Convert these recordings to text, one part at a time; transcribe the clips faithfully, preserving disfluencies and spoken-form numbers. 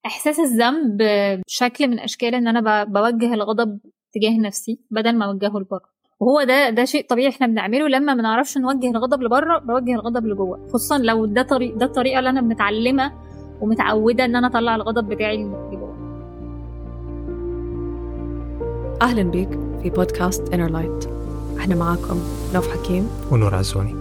احساس الذنب بشكل من اشكال ان انا بوجه الغضب تجاه نفسي بدل ما اوجهه لبره، وهو ده ده شيء طبيعي احنا بنعمله لما ما نعرفش نوجه الغضب لبره، بوجه الغضب لجوه، خصوصا لو ده طريق ده الطريقه اللي انا متعلمه ومتعوده ان انا اطلع الغضب بتاعي لجوه. اهلا بيك في بودكاست Inner Light. احنا معاكم نوف حكيم ونور عزوني.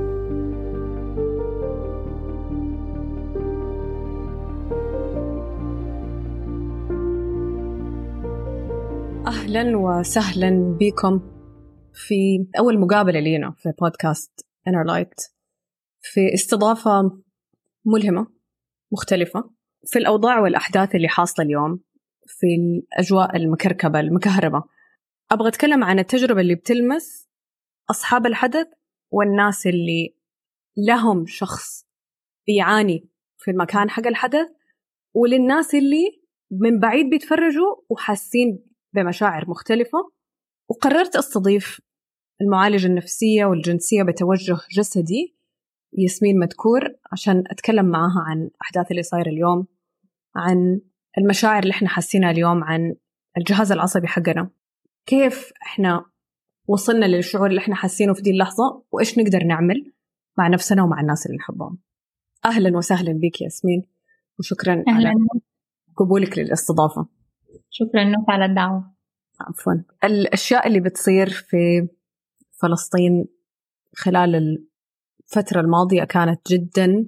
أهلا وسهلا بكم في أول مقابلة لينا في بودكاست Inner Light، في استضافة ملهمة مختلفة في الأوضاع والأحداث اللي حاصلة اليوم، في الأجواء المكركبة المكهربة. أبغى أتكلم عن التجربة اللي بتلمس أصحاب الحدث والناس اللي لهم شخص يعاني في المكان حق الحدث، وللناس اللي من بعيد بيتفرجوا وحاسين بمشاعر مختلفة. وقررت أستضيف المعالجة النفسية والجنسية بتوجه جسدي ياسمين مدكور عشان أتكلم معها عن أحداث اللي صاير اليوم، عن المشاعر اللي احنا حاسينها اليوم، عن الجهاز العصبي حقنا، كيف احنا وصلنا للشعور اللي احنا حاسينه في دي اللحظة، وإيش نقدر نعمل مع نفسنا ومع الناس اللي نحبهم. أهلا وسهلا بك ياسمين، وشكرا أهلاً. على قبولك للاستضافة. شكرا نوف على الدعوة. عفوا. الأشياء اللي بتصير في فلسطين خلال الفترة الماضية كانت جدا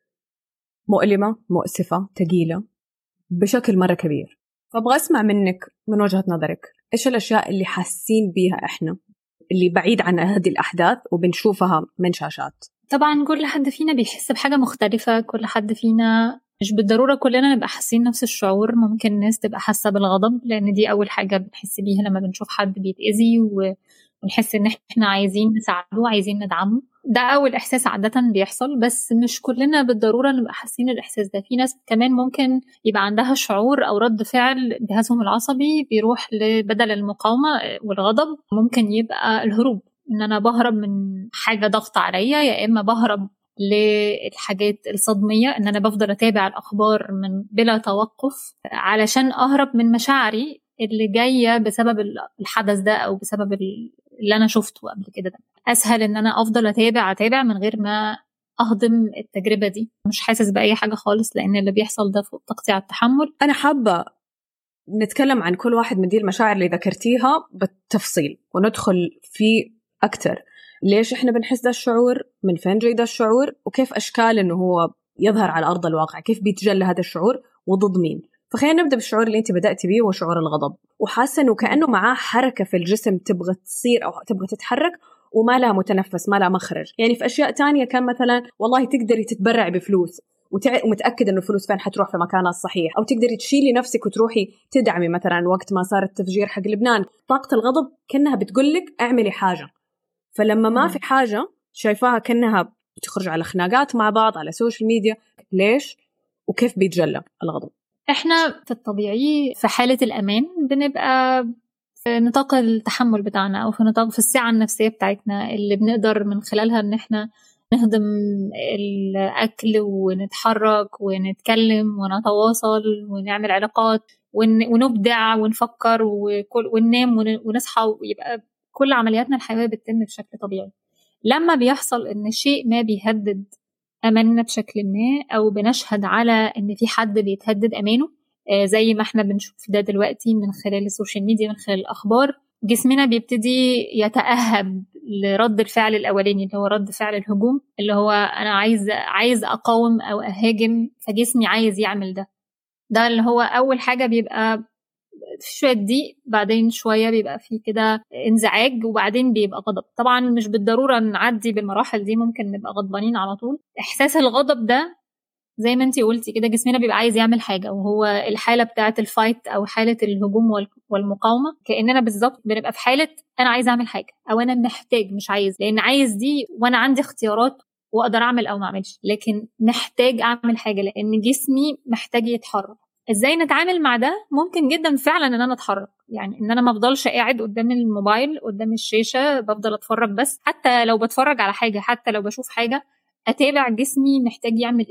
مؤلمة، مؤسفة، ثقيلة بشكل مرة كبير. فأبغى أسمع منك من وجهة نظرك إيش الأشياء اللي حاسين بيها إحنا اللي بعيد عن هذه الأحداث وبنشوفها من شاشات. طبعا كل حد فينا بيحس بحاجة مختلفة، كل حد فينا مش بالضرورة كلنا نبقى حاسين نفس الشعور. ممكن الناس تبقى حاسة بالغضب لأن دي أول حاجة بنحس بيها لما بنشوف حد بيتأذي، ونحس إن إحنا عايزين نساعده، عايزين ندعمه. ده أول إحساس عادة بيحصل، بس مش كلنا بالضرورة نبقى حاسين الإحساس ده. في ناس كمان ممكن يبقى عندها شعور أو رد فعل جهازهم العصبي بيروح بدل المقاومة والغضب ممكن يبقى الهروب، إن أنا بهرب من حاجة ضغط عليا، يا إما بهرب للحاجات الصدمية إن أنا بفضل أتابع الأخبار من بلا توقف علشان أهرب من مشاعري اللي جاية بسبب الحدث ده أو بسبب اللي أنا شفته قبل كده. ده أسهل إن أنا أفضل أتابع أتابع من غير ما أهضم التجربة دي، مش حاسس بأي حاجة خالص لأن اللي بيحصل ده فوق طاقتي على التحمل. أنا حابة نتكلم عن كل واحد من دي المشاعر اللي ذكرتيها بالتفصيل وندخل فيه أكتر. ليش إحنا بنحس ده الشعور؟ من فين جاي ده الشعور؟ وكيف أشكال إنه هو يظهر على أرض الواقع؟ كيف بيتجلى هذا الشعور وضد مين؟ فخلينا نبدأ بالشعور اللي أنت بدأتي بيه، وشعور الغضب. وحاسة إنه كأنه معاه حركة في الجسم تبغى تصير أو تبغى تتحرك وما لها متنفس، ما لها مخرج. يعني في أشياء تانية كان مثلا والله تقدري تتبرع بفلوس ومتأكد إنه الفلوس فين حتروح في مكانها الصحيح، أو تقدري تشيلي نفسك وتروحي تدعمي مثلا وقت ما صار التفجير حق لبنان. طاقة الغضب كأنها بتقولك اعملي حاجة. فلما ما في حاجة شايفاها كأنها بتخرج على خناقات مع بعض على السوشيال ميديا. ليش وكيف بيتجلى الغضب؟ احنا في الطبيعي في حالة الأمان بنبقى في نطاق التحمل بتاعنا أو في نطاق في السعة النفسية بتاعتنا اللي بنقدر من خلالها إن احنا نهضم الأكل ونتحرك ونتكلم ونتواصل ونعمل علاقات ونبدع ونفكر وننام ونصحى، ويبقى كل عملياتنا الحيوية بتتم بشكل طبيعي. لما بيحصل إن شيء ما بيهدد أماننا بشكل ما، أو بنشهد على إن في حد بيتهدد أمانه، آه زي ما احنا بنشوف ده دلوقتي من خلال السوشيال ميديا، من خلال الأخبار، جسمنا بيبتدي يتأهب لرد الفعل الأولاني اللي هو رد فعل الهجوم، اللي هو أنا عايز عايز أقاوم أو أهاجم، فجسمي عايز يعمل ده. ده اللي هو أول حاجة بيبقى في شوية ضيق، بعدين شوية بيبقى فيه كده انزعاج، وبعدين بيبقى غضب. طبعا مش بالضرورة نعدي بالمراحل دي، ممكن نبقى غضبانين على طول. إحساس الغضب ده زي ما انتي قلتي كده جسمنا بيبقى عايز يعمل حاجة، وهو الحالة بتاعة الفايت أو حالة الهجوم والمقاومة. كأننا بالظبط بنبقى في حالة أنا عايز أعمل حاجة، أو أنا محتاج مش عايز، لأن عايز دي وأنا عندي اختيارات وأقدر أعمل أو ما أعملش، لكن محتاج أعمل حاجة لأن جسمي محتاج يتحرك. ازاي نتعامل مع ده؟ ممكن جدا فعلا ان انا اتحرك، يعني ان انا ما افضلش قاعد قدام الموبايل قدام الشاشة بفضل اتفرج بس. حتى لو بتفرج على حاجة، حتى لو بشوف حاجة، اتابع جسمي محتاج يعمل ايه.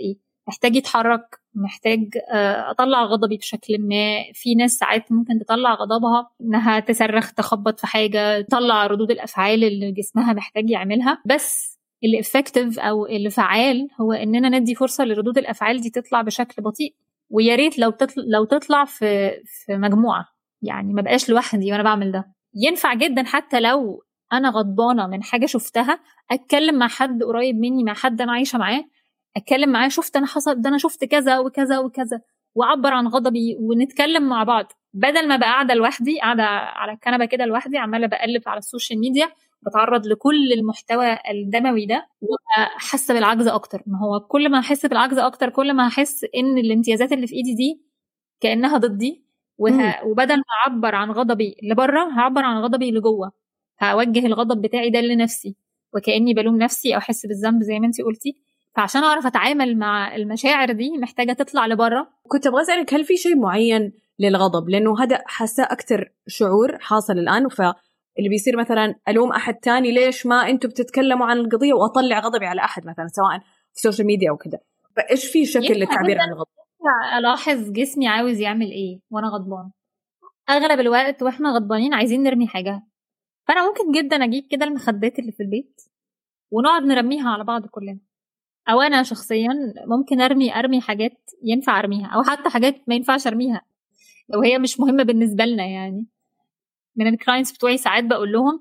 محتاج يتحرك، محتاج اطلع غضبي بشكل ما. في ناس ساعات ممكن تطلع غضبها انها تصرخ، تخبط في حاجه، تطلع ردود الافعال اللي جسمها محتاج يعملها. بس اللي افكتيف او اللي فعال هو اننا ندي فرصه لردود الافعال دي تطلع بشكل بطيء. ويا ريت لو تطلع لو تطلع في في مجموعه، يعني ما بقاش لوحدي وانا بعمل ده. ينفع جدا حتى لو انا غضبانه من حاجه شفتها، اتكلم مع حد قريب مني، مع حد انا عايشه معاه، اتكلم معاه، شفت انا حصل ده، انا شفت كذا وكذا وكذا، واعبر عن غضبي ونتكلم مع بعض، بدل ما بقى قاعده لوحدي، قاعده على الكنبه كده لوحدي عماله بقلب على السوشيال ميديا، بتعرض لكل المحتوى الدموي ده وحاسه بالعجز اكتر. ما هو كل ما احس بالعجز اكتر كل ما احس ان الامتيازات اللي في ايدي دي كانها ضدي، وه... وبدل ما اعبر عن غضبي لبره هعبر عن غضبي لجوه، هوجه الغضب بتاعي ده لنفسي وكاني بلوم نفسي او احس بالذنب زي ما انتي قلتي. فعشان اعرف اتعامل مع المشاعر دي محتاجه تطلع لبره. كنت ابغى اسالك هل في شيء معين للغضب؟ لانه هذا حاسه اكثر شعور حاصل الان، فاللي بيصير مثلا الوم احد تاني ليش ما انتم بتتكلموا عن القضيه، واطلع غضبي على احد مثلا سواء في السوشيال ميديا او كده. فايش في شكل للتعبير عن الغضب؟ الاحظ جسمي عاوز يعمل ايه وانا غضبان. اغلب الوقت واحنا غضبانين عايزين نرمي حاجه، فانا ممكن جدا اجيب كده المخدات اللي في البيت ونقعد نرميها على بعض كلنا. او انا شخصيا ممكن ارمي ارمي حاجات ينفع ارميها، او حتى حاجات ما ينفعش ارميها لو هي مش مهمه بالنسبه لنا. يعني من الكلاينتس بتوعي ساعات بقول لهم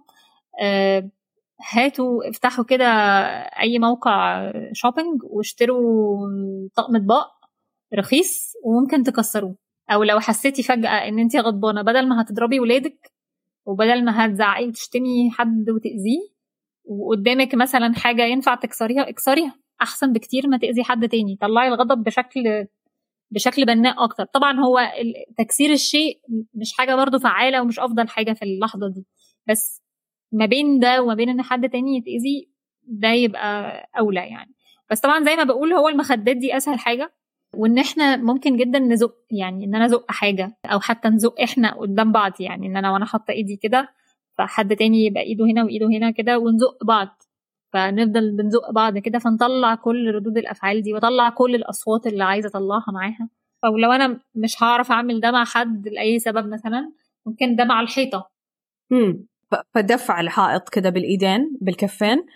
آه هاتوا افتحوا كده اي موقع شوبينج واشتروا طقم اطباق رخيص وممكن تكسروه. او لو حسيتي فجاه ان انتي غضبانه، بدل ما هتضربي ولادك وبدل ما هتزعقي وتشتمي حد وتاذيه، وقدامك مثلا حاجه ينفع تكسريها اكسريها، احسن بكتير ما تاذي حد تاني. طلعي الغضب بشكل بشكل بناء اكتر. طبعا هو تكسير الشيء مش حاجه برضو فعاله ومش افضل حاجه في اللحظه دي، بس ما بين ده وما بين ان حد تاني يتاذي ده يبقى اولى يعني. بس طبعا زي ما بقول هو المخدات دي اسهل حاجه، وان احنا ممكن جدا نزق، يعني ان انا ازق حاجه او حتى نزق احنا قدام بعض، يعني ان انا وانا حاطه ايدي كده فحد تاني يبقى ايده هنا وايده هنا كده ونزق بعض، فنفضل بنزق بعض كده، فنطلع كل ردود الافعال دي واطلع كل الاصوات اللي عايزه اطلعها معاها. او لو انا مش هعرف اعمل ده مع حد لاي سبب مثلا، ممكن ده مع الحيطه. امم فدفع الحائط كده بالايدين بالكفين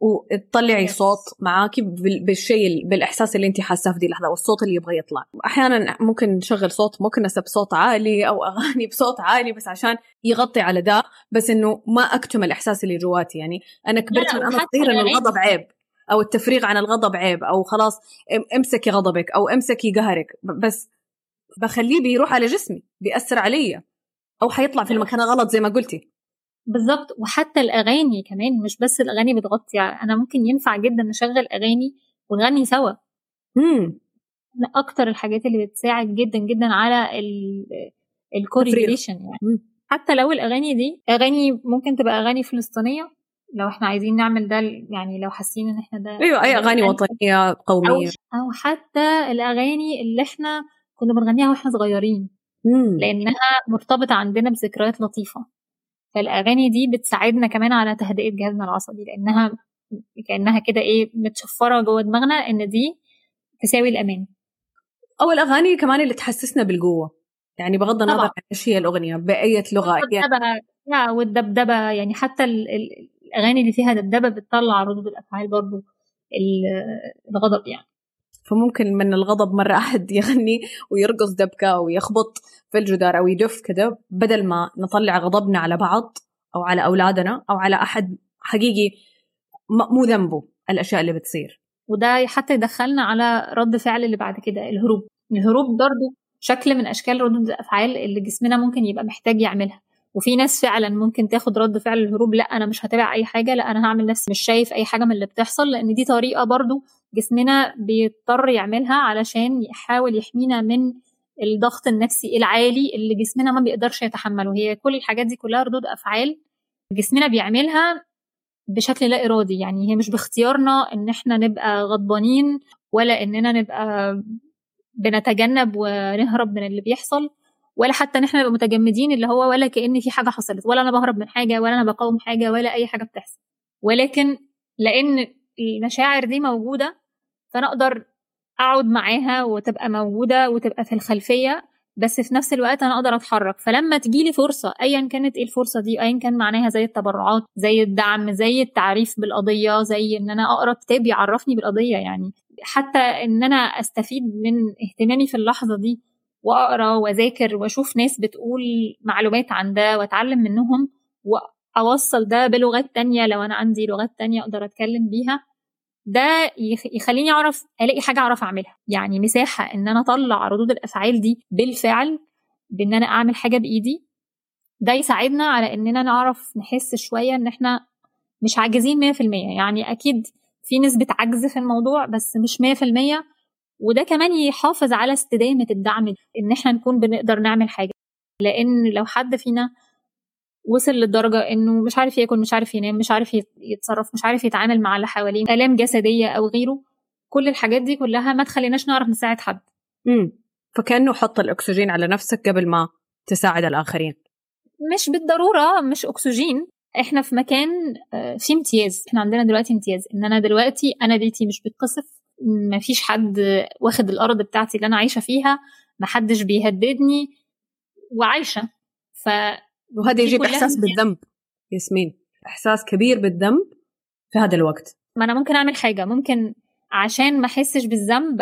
وتطلعي صوت معاكي بالشيء بالاحساس اللي انت حاسه في دي اللحظه والصوت اللي يبغى يطلع. احيانا ممكن نشغل صوت مكنسه بصوت عالي او اغاني بصوت عالي بس عشان يغطي على ده، بس انه ما اكتم الاحساس اللي جواتي. يعني انا كبرت من انا صغيره انه الغضب عيب او التفريغ عن الغضب عيب، او خلاص امسكي غضبك او امسكي قهرك، بس بخليه بيروح على جسمي بيأثر علي او حيطلع في المكان غلط زي ما قلتي بالظبط. وحتى الاغاني كمان مش بس الاغاني بتغطي، يعني انا ممكن ينفع جدا نشغل اغاني ونغني سوا. امم من اكتر الحاجات اللي بتساعد جدا جدا على الكوريليشن يعني. مم. حتى لو الاغاني دي اغاني ممكن تبقى اغاني فلسطينيه لو احنا عايزين نعمل ده، يعني لو حاسين ان احنا ده ايوه اي اغاني وطنيه قوميه، أو, او حتى الاغاني اللي احنا كنا بنغنيها واحنا صغيرين مم. لانها مرتبطه عندنا بذكريات لطيفه. فالاغاني دي بتساعدنا كمان على تهدئه جهازنا العصبي، لانها كانها كده ايه متشفره جوه دماغنا ان دي تساوي الامان. او الاغاني كمان اللي تحسسنا بالقوه، يعني بغض النظر عن ايش هي الاغنيه باي لغه يعني. لا والدبدبه، يعني حتى ال ال الاغاني اللي فيها دبدبه بتطلع ردود الافعال برضو الغضب يعني. فممكن من الغضب مرة أحد يغني ويرقص دبكة أو يخبط في الجدار أو يدف كده، بدل ما نطلع غضبنا على بعض أو على أولادنا أو على أحد حقيقي مو ذنبه الأشياء اللي بتصير. وده حتى يدخلنا على رد فعل اللي بعد كده، الهروب. الهروب برضو شكل من أشكال ردود الأفعال اللي جسمنا ممكن يبقى محتاج يعملها. وفي ناس فعلا ممكن تاخد رد فعل الهروب، لا أنا مش هتابع أي حاجة، لا أنا هعمل نفسي مش شايف أي حاجة من اللي بتحصل، لأن دي طريقة برضو جسمنا بيضطر يعملها علشان يحاول يحمينا من الضغط النفسي العالي اللي جسمنا ما بيقدرش يتحمله. هي كل الحاجات دي كلها ردود أفعال جسمنا بيعملها بشكل لا إرادي، يعني هي مش باختيارنا إن احنا نبقى غضبانين ولا إننا نبقى بنتجنب ونهرب من اللي بيحصل، ولا حتى ان احنا نبقى متجمدين اللي هو ولا كأن في حاجة حصلت، ولا انا بهرب من حاجة ولا انا بقاوم حاجة ولا اي حاجة بتحصل. ولكن لان المشاعر دي موجودة فانا اقدر اقعد معاها وتبقى موجودة وتبقى في الخلفية، بس في نفس الوقت انا اقدر اتحرك. فلما تجيلي فرصة ايا كانت ايه الفرصة دي، ايا كان معناها زي التبرعات، زي الدعم، زي التعريف بالقضية، زي ان انا اقرا كتاب يعرفني بالقضية، يعني حتى ان انا استفيد من اهتمامي في اللحظة دي واقرا واذاكر واشوف ناس بتقول معلومات عن ده واتعلم منهم، واوصل ده بلغات تانية لو انا عندي لغات تانية اقدر اتكلم بيها، ده يخليني اعرف الاقي حاجه اعرف اعملها. يعني مساحه ان انا اطلع ردود الافعال دي بالفعل، بان انا اعمل حاجه بايدي، ده يساعدنا على اننا نعرف نحس شويه ان احنا مش عاجزين مية في المية. يعني اكيد في نسبه عجز في الموضوع بس مش مية في المية، وده كمان يحافظ على استدامه الدعم، ان احنا نكون بنقدر نعمل حاجه. لان لو حد فينا وصل للدرجة إنه مش عارف ياكل، مش عارف ينام، مش عارف يتصرف، مش عارف يتعامل مع اللي حواليه، آلام جسدية أو غيره، كل الحاجات دي كلها ما تخليناش نعرف نساعد حد. امم فكأنه حط الأكسجين على نفسك قبل ما تساعد الآخرين. مش بالضرورة مش أكسجين، إحنا في مكان في امتياز، إحنا عندنا دلوقتي امتياز إن أنا دلوقتي أنا بيتي مش بتقصف، ما فيش حد واخد الأرض بتاعتي اللي أنا عايشة فيها، ما حدش بيهددني وعايشة. ف وهذا يجيب إحساس بالذنب ياسمين، إحساس كبير بالذنب في هذا الوقت. ما أنا ممكن أعمل حاجة، ممكن عشان ما أحسش بالذنب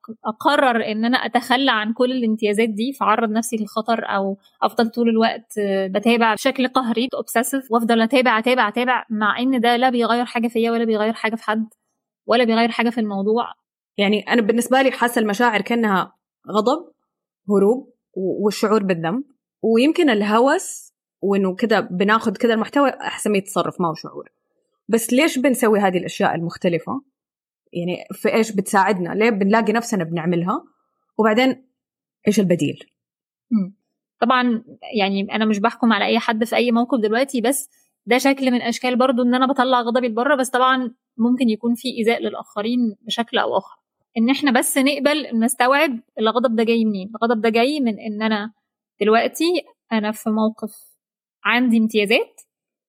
أقرر إن أنا أتخلى عن كل الامتيازات دي، فعرض نفسي للخطر، أو أفضل طول الوقت بتابع بشكل قهري أوبسيسيف، وأفضل أتابع أتابع أتابع مع إن ده لا بيغير حاجة فيا ولا بيغير حاجة في حد ولا بيغير حاجة في الموضوع. يعني أنا بالنسبة لي حاسة المشاعر كأنها غضب، هروب، والشعور بالذنب، ويمكن الهوس، وإنه كده بناخد كده المحتوى أحسن يتصرف ما هو شعور. بس ليش بنسوي هذه الأشياء المختلفة؟ يعني في إيش بتساعدنا؟ ليه بنلاقي نفسنا بنعملها؟ وبعدين إيش البديل؟ م. طبعا يعني أنا مش بحكم على أي حد في أي موقف دلوقتي، بس ده شكل من أشكال برضو إن أنا بطلع غضبي لبره، بس طبعا ممكن يكون في إيذاء للآخرين بشكل أو آخر. إن إحنا بس نقبل نستوعب الغضب ده جاي منين. الغضب ده جاي من إن أنا دلوقتي أنا في موقف عندي امتيازات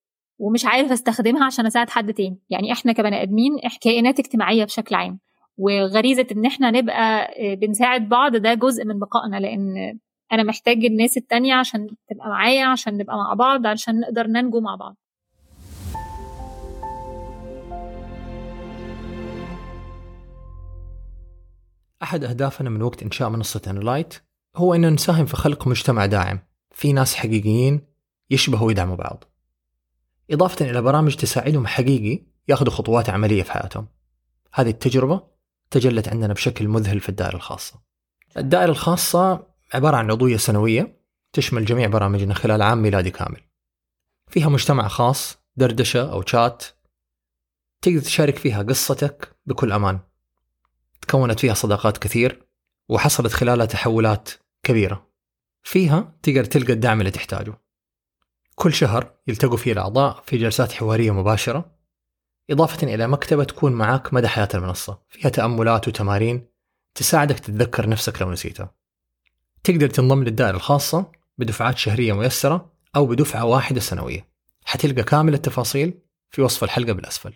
ومش عارف استخدمها عشان اساعد حد تاني. يعني احنا كبني ادمين كائنات اجتماعيه بشكل عام، وغريزه ان احنا نبقى بنساعد بعض ده جزء من بقائنا، لان انا محتاج الناس التانية عشان تبقى معايا، عشان نبقى مع بعض، عشان نقدر ننجو مع بعض. أحد أهدافنا من وقت إنشاء منصة إنرلايت هو أن نساهم في خلق مجتمع داعم في ناس حقيقيين يشبهوا ويدعموا بعض، إضافة إلى برامج تساعدهم حقيقي يأخذوا خطوات عملية في حياتهم. هذه التجربة تجلت عندنا بشكل مذهل في الدائرة الخاصة. الدائرة الخاصة عبارة عن عضوية سنوية تشمل جميع برامجنا خلال عام ميلادي كامل، فيها مجتمع خاص، دردشة أو شات تقدر تشارك فيها قصتك بكل أمان. تكونت فيها صداقات كثير وحصلت خلالها تحولات كبيرة. فيها تقدر تلقى الدعم اللي تحتاجه. كل شهر يلتقوا فيه الأعضاء في جلسات حوارية مباشرة، إضافة إلى مكتبة تكون معك مدى حياة المنصة، فيها تأملات وتمارين تساعدك تتذكر نفسك لو نسيتها. تقدر تنضم للدائرة الخاصة بدفعات شهرية ميسرة أو بدفعة واحدة سنوية. حتلقى كامل التفاصيل في وصف الحلقة بالأسفل.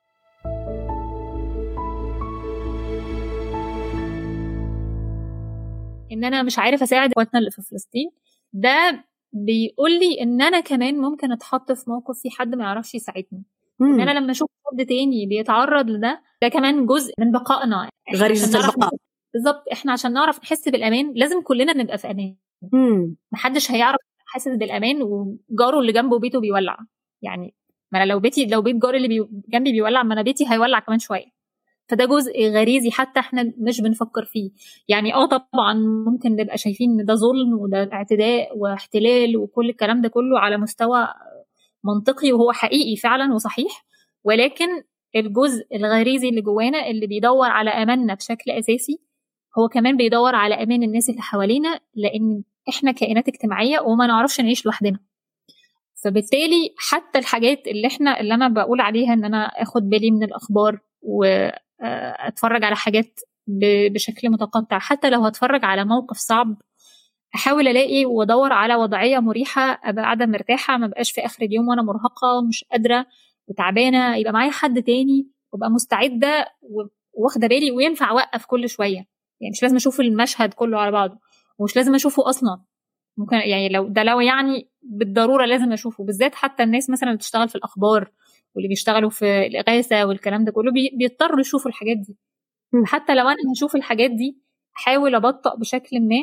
إن أنا مش عارف أساعد إخواتنا اللي في فلسطين، ده بيقول لي إن أنا كمان ممكن أتحط في موقف في حد ما يعرفش يساعدني. إن أنا لما أشوف حد تاني بيتعرض لده، ده كمان جزء من بقائنا، غريزة البقاء. بالظبط. إحنا عشان نعرف نحس بالأمان لازم كلنا نبقى في أمان. محدش هيعرف حاسس بالأمان وجاره اللي جنبه بيته بيولع. يعني ما أنا لو بيتي لو بيت جاري اللي بي جنبي بيولع، ما أنا بيتي هيولع كمان شوية. فده جزء غريزي حتى احنا مش بنفكر فيه. يعني اه طبعا ممكن نبقى شايفين ان ده ظلم وده اعتداء واحتلال وكل الكلام ده كله على مستوى منطقي وهو حقيقي فعلا وصحيح، ولكن الجزء الغريزي اللي جوانا اللي بيدور على اماننا بشكل اساسي هو كمان بيدور على امان الناس اللي حوالينا، لان احنا كائنات اجتماعية وما نعرفش نعيش لوحدنا. فبالتالي حتى الحاجات اللي احنا اللي انا بقول عليها ان انا اخد بالي من الاخبار واتفرج على حاجات بشكل متقطع، حتى لو هتفرج على موقف صعب احاول الاقي وادور على وضعيه مريحه، ابقى قاعده مرتاحه، ما بقاش في اخر اليوم وانا مرهقه مش قادره وتعبانه، يبقى معايا حد تاني وابقى مستعده واخده بالي وينفع اوقف كل شويه، يعني مش لازم اشوف المشهد كله على بعضه ومش لازم اشوفه اصلا، ممكن يعني لو ده لو يعني بالضروره لازم اشوفه، بالذات حتى الناس مثلا اللي بتشتغل في الاخبار واللي بيشتغلوا في الاغاثه والكلام ده كله بيضطروا يشوفوا الحاجات دي. حتى لو انا هشوف الحاجات دي احاول ابطأ بشكل ما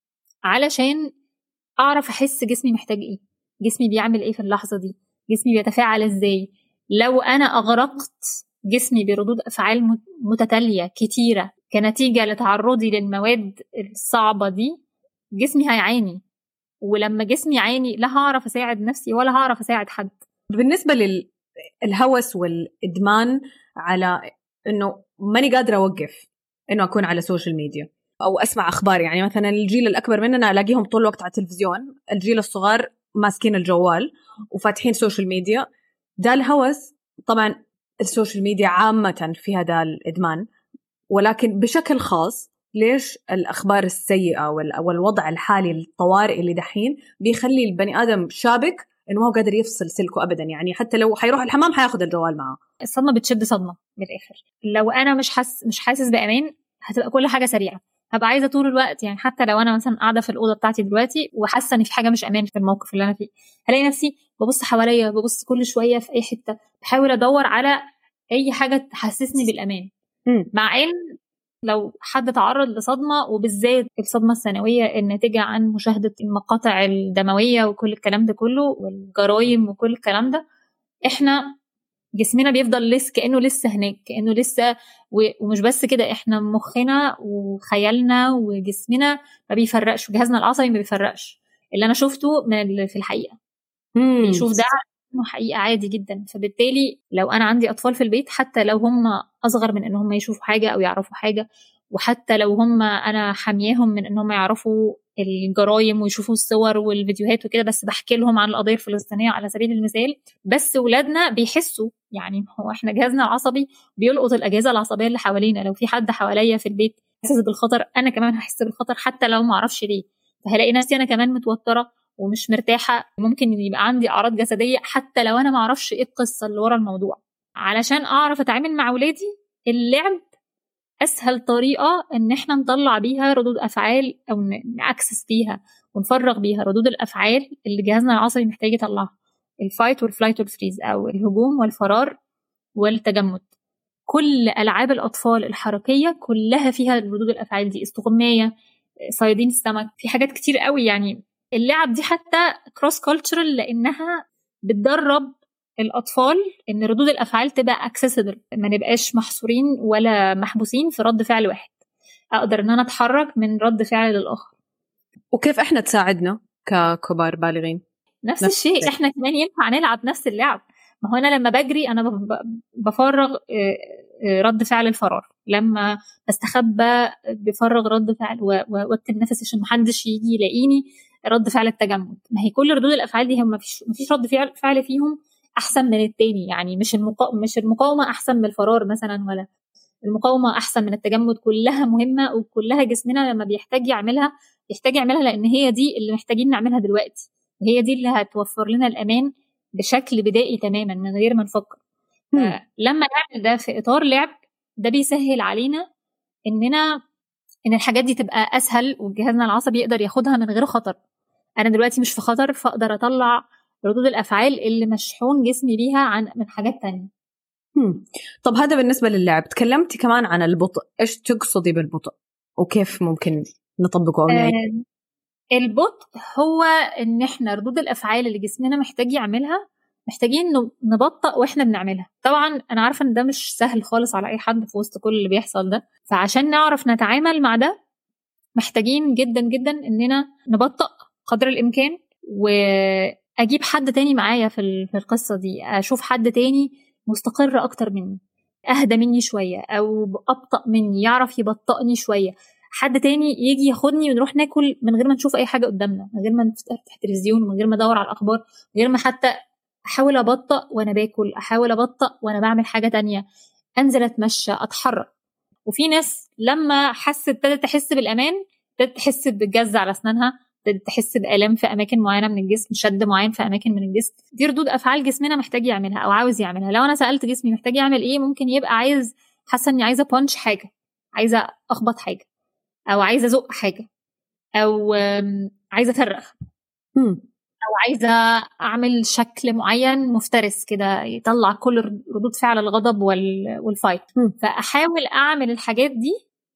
علشان اعرف احس جسمي محتاج ايه، جسمي بيعمل ايه في اللحظه دي، جسمي بيتفاعل ازاي. لو انا اغرقت جسمي بردود افعال متتاليه كتيره كنتيجه لتعرضي للمواد الصعبه دي، جسمي هيعاني، ولما جسمي يعاني لا هعرف اساعد نفسي ولا هعرف اساعد حد. بالنسبه للهوس والادمان على انه ماني قادره اوقف انه اكون على السوشيال ميديا او اسمع اخبار، يعني مثلا الجيل الاكبر مننا الاقيهم طول الوقت على التلفزيون، الجيل الصغار ماسكين الجوال وفاتحين سوشيال ميديا. ده الهوس. طبعا السوشيال ميديا عامه فيها ده الادمان، ولكن بشكل خاص ليش الأخبار السيئة والوضع الحالي الطوارئ اللي دحين بيخلي البني آدم شابك إنه ما هو قادر يفصل سلكه أبدا، يعني حتى لو حيروح الحمام حياخد الجوال معه. الصدمة بتشد صدمة بالآخر. لو أنا مش حاسس مش حاسس بأمان هتبقى كل حاجة سريعة، هبقى عايزة طول الوقت، يعني حتى لو أنا مثلا قاعدة في الأوضة بتاعتي دلوقتي وحاسة إن في حاجة مش أمان في الموقف اللي أنا فيه، هلاقي نفسي ببص حواليا، ببص كل شوية في أي حتة، بحاول أدور على أي حاجة تحسسني بالأمان. م. مع إن لو حد تعرض لصدمة، وبالذات الصدمة الثانوية الناتجة عن مشاهدة المقاطع الدموية وكل الكلام ده كله والجرائم وكل الكلام ده، إحنا جسمنا بيفضل لسه كأنه لسه هناك، كأنه لسه، ومش بس كده، إحنا مخنا وخيالنا وجسمنا ما بيفرقش، وجهازنا العصبي ما بيفرقش اللي أنا شفته من اللي في الحقيقة. مم. بيشوف ده انه حقيقة عادي جدا. فبالتالي لو انا عندي اطفال في البيت، حتى لو هم اصغر من انهم يشوفوا حاجة او يعرفوا حاجة، وحتى لو هم انا حامياهم من انهم يعرفوا الجرائم ويشوفوا الصور والفيديوهات وكده، بس بحكي لهم عن القضية الفلسطينية على سبيل المثال، بس ولادنا بيحسوا، يعني هو احنا جهازنا العصبي بيلقط الاجهزة العصبية اللي حوالينا. لو في حد حواليا في البيت حاسس بالخطر، انا كمان هحس بالخطر حتى لو ما اعرفش ليه، فهلاقي نفسي انا كمان متوترة ومش مرتاحة، ممكن يبقى عندي أعراض جسدية حتى لو أنا معرفش إيه القصة اللي ورا الموضوع. علشان أعرف أتعامل مع ولادي، اللعب أسهل طريقة إن إحنا نطلع بيها ردود أفعال أو نأكسس بيها ونفرغ بيها ردود الأفعال اللي جهازنا العصبي محتاج يطلعها، الفايت والفلايت والفريز أو الهجوم والفرار والتجمد. كل ألعاب الأطفال الحركية كلها فيها ردود الأفعال دي، استغماية، صيادين السمك، في حاجات كتير قوي. يعني اللعب دي حتى كروس كولتشرال لأنها بتدرب الأطفال إن ردود الأفعال تبقى accessible، ما نبقاش محصورين ولا محبوسين في رد فعل واحد، أقدر إن أنا أتحرك من رد فعل للآخر. وكيف إحنا تساعدنا ككبار بالغين؟ نفس, نفس الشيء، إحنا كمان ينفع نلعب نفس اللعب. ما هو أنا لما بجري أنا بفرغ رد فعل الفرار، لما بستخبى بفرغ رد فعل واكتب نفسي عشان محدش يجي يلاقيني، رد فعل التجمد. ما هي كل ردود الافعال دي هم مفيش مفيش رد فعل فعل فيهم احسن من التاني، يعني مش المقا... مش المقاومه احسن من الفرار مثلا، ولا المقاومه احسن من التجمد. كلها مهمه، وكلها جسمنا لما بيحتاج يعملها يحتاج يعملها لان هي دي اللي محتاجين نعملها دلوقتي، وهي دي اللي هتوفر لنا الامان بشكل بدائي تماما من غير ما نفكر. لما نعمل ده في اطار لعب، ده بيسهل علينا اننا ان الحاجات دي تبقى اسهل، وجهازنا العصبي يقدر ياخدها من غير خطر. انا دلوقتي مش في خطر، فاقدر اطلع ردود الافعال اللي مشحون جسمي بيها عن من حاجات تانية. هم. طب هذا بالنسبه للعب. تكلمتي كمان عن البطء، ايش تقصدي بالبطء وكيف ممكن نطبقه؟ آه البطء هو ان احنا ردود الافعال اللي جسمنا محتاج يعملها محتاجين نبطأ واحنا بنعملها. طبعا انا عارفه ان ده مش سهل خالص على اي حد في وسط كل اللي بيحصل ده، فعشان نعرف نتعامل مع ده محتاجين جدا جدا اننا نبطأ قدر الامكان، واجيب حد تاني معايا في القصه دي، اشوف حد تاني مستقر اكتر مني، اهدى مني شويه او ابطأ مني، يعرف يبطئني شويه، حد تاني يجي ياخدني ونروح ناكل من غير ما نشوف اي حاجه قدامنا، من غير ما نفتح التلفزيون، من غير ما ادور على الاخبار، من غير ما حتى احاول ابطأ وانا باكل، احاول ابطأ وانا بعمل حاجه تانية، انزل اتمشى، اتحرك. وفي ناس لما حست ابتدت تحس بالامان، ابتدت تحس بالجز على اسنانها، ابتدت تحس بالام في اماكن معينه من الجسم، شد معين في اماكن من الجسم. دي ردود افعال جسمنا محتاج يعملها او عاوز يعملها. لو انا سالت جسمي محتاج يعمل ايه، ممكن يبقى عايز حاسه اني عايزه بانش حاجه، عايزه اخبط حاجه، او عايزه ازق حاجه، او عايزه اصرخ، او عايزه اعمل شكل معين مفترس كده يطلع كل ردود فعل الغضب والفايت. فاحاول اعمل الحاجات دي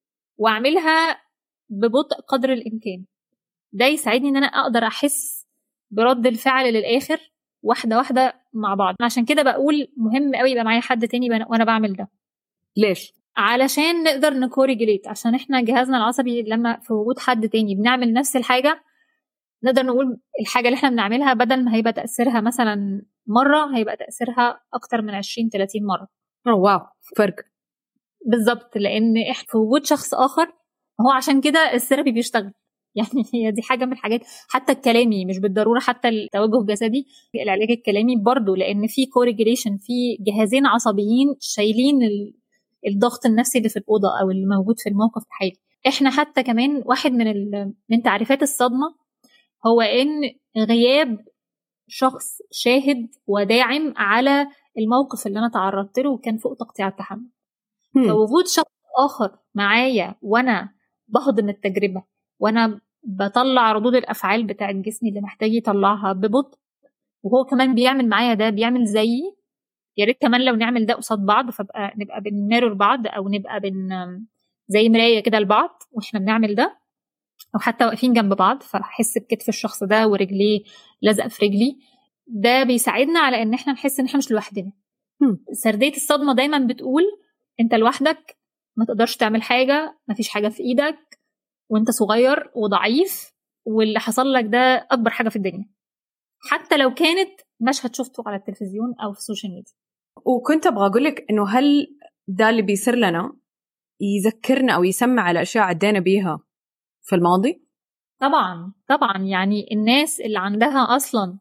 واعملها ببطء قدر الامكان. ده يساعدني ان انا اقدر احس برد الفعل للاخر واحده واحده مع بعض. عشان كده بقول مهم قوي يبقى معايا حد تاني وانا بعمل ده. ليش؟ علشان نقدر نكوريجليت، عشان احنا جهازنا العصبي لما في وجود حد تاني بنعمل نفس الحاجه نقدر نقول الحاجه اللي احنا بنعملها بدل ما هيبقى تاثيرها مثلا مره هيبقى تاثيرها اكتر من عشرين ثلاثين مره. اوه واو، فرق بالظبط. لان احنا في وجود شخص اخر، هو عشان كده الثيرابي بيشتغل. يعني هي دي حاجه من الحاجات، حتى الكلامي مش بالضروره، حتى التوجه الجسدي، العلاج الكلامي برضو، لان في كوريجليشن في جهازين عصبيين شايلين الضغط النفسي اللي في الاوضه او اللي موجود في الموقف الحالي. احنا حتى كمان واحد من من تعريفات الصدمه هو ان غياب شخص شاهد وداعم على الموقف اللي انا تعرضت له وكان فوق طاقتي على التحمل. فوجود شخص اخر معايا وانا بهضم التجربه وانا بطلع ردود الافعال بتاعه جسمي اللي محتاج يطلعها ببطء، وهو كمان بيعمل معايا ده، بيعمل زيي. يا ريت كمان لو نعمل ده قصاد بعض، فبقى نبقى بنمرر بعض او نبقى بن زي مرايه كده لبعض واحنا بنعمل ده، او حتى واقفين جنب بعض فاحس بكتف الشخص ده ورجليه لازقه في رجلي. ده بيساعدنا على ان احنا نحس ان احنا مش لوحدنا. سرديه الصدمه دايما بتقول انت لوحدك، ما تقدرش تعمل حاجه، ما فيش حاجه في ايدك، وانت صغير وضعيف، واللي حصل لك ده اكبر حاجه في الدنيا، حتى لو كانت مشهد شفته على التلفزيون او في السوشيال ميديا. وكنت ابغى اقول لك انه هل ده اللي بيصير لنا يذكرنا او يسمع على اشياء عدينا بيها في الماضي؟ طبعا طبعا. يعني الناس اللي عندها اصلا